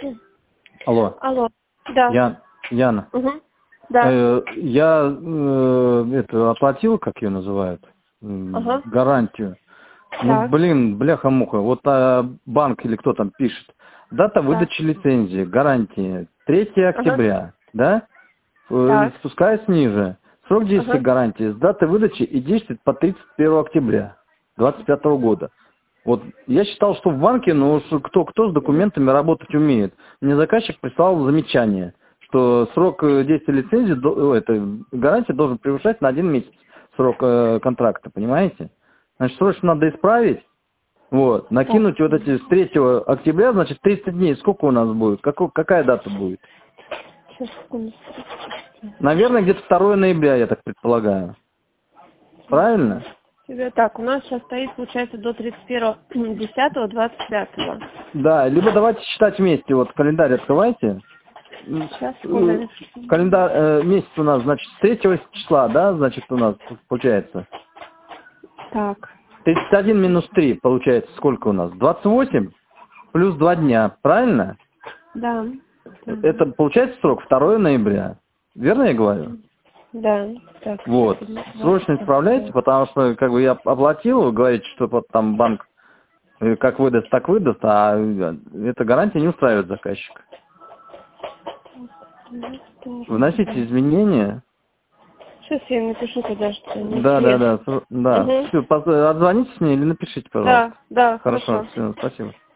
Алло. Алло. Да. Яна. Угу. Да. Я оплатил, как ее называют, гарантию. Ну, Так. блин, бляха-муха. Вот банк или кто там пишет. Дата выдачи лицензии, гарантии 3 октября, да? Так. Спускаясь ниже. Срок действия гарантии с даты выдачи и действует по 31 октября 2025 года. Вот я считал, что в банке, ну, кто с документами работать умеет. Мне заказчик прислал замечание, что срок действия лицензии, гарантии должен превышать на 1 месяц срок контракта, понимаете? Значит, срочно надо исправить, вот, накинуть вот эти с 3 октября, значит, 30 дней. Сколько у нас будет? Какая дата будет? Сейчас, секунду. Наверное, где-то 2 ноября, я так предполагаю. Правильно? Так, у нас сейчас стоит, получается, до 31.10.25. Да, либо давайте считать вместе. Вот календарь открывайте. Сейчас, секунду. Календарь, месяц у нас, значит, с 3 числа, да, значит, у нас получается. Так. 31 минус 3, получается, сколько у нас? 28 плюс 2 дня, правильно? Да. Это получается срок 2 ноября. Верно я говорю? Да. Так. Вот. Срочно исправляйте, потому что, как бы, я оплатил, говорите, что вот там банк как выдаст, так выдаст, а эта гарантия не устраивает заказчика. Вносите изменения. Сейчас я напишу тогда, что... Да. Все, отзвоните мне или напишите, пожалуйста. Да, Хорошо. хорошо. Все, спасибо.